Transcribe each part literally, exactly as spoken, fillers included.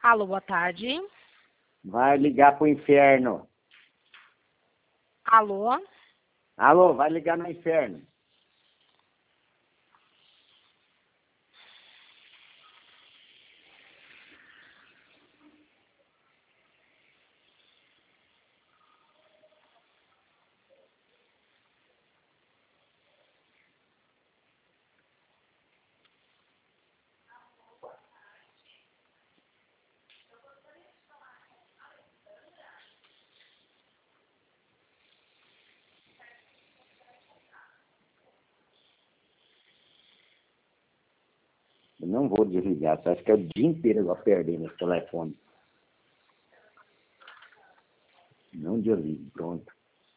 Alô, boa tarde. Vai ligar pro inferno. Alô? Alô, vai ligar no inferno. Eu não vou desligar, você acha que é o dia inteiro eu vou perder nesse telefone. Não desligo, pronto.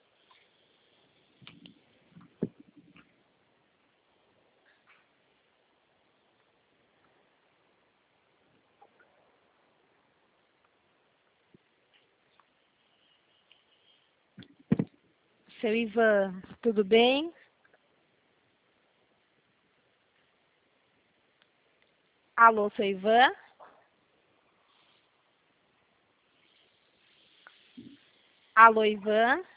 Seu Ivan, tudo bem? Alô, seu Ivan? Alô, Ivan?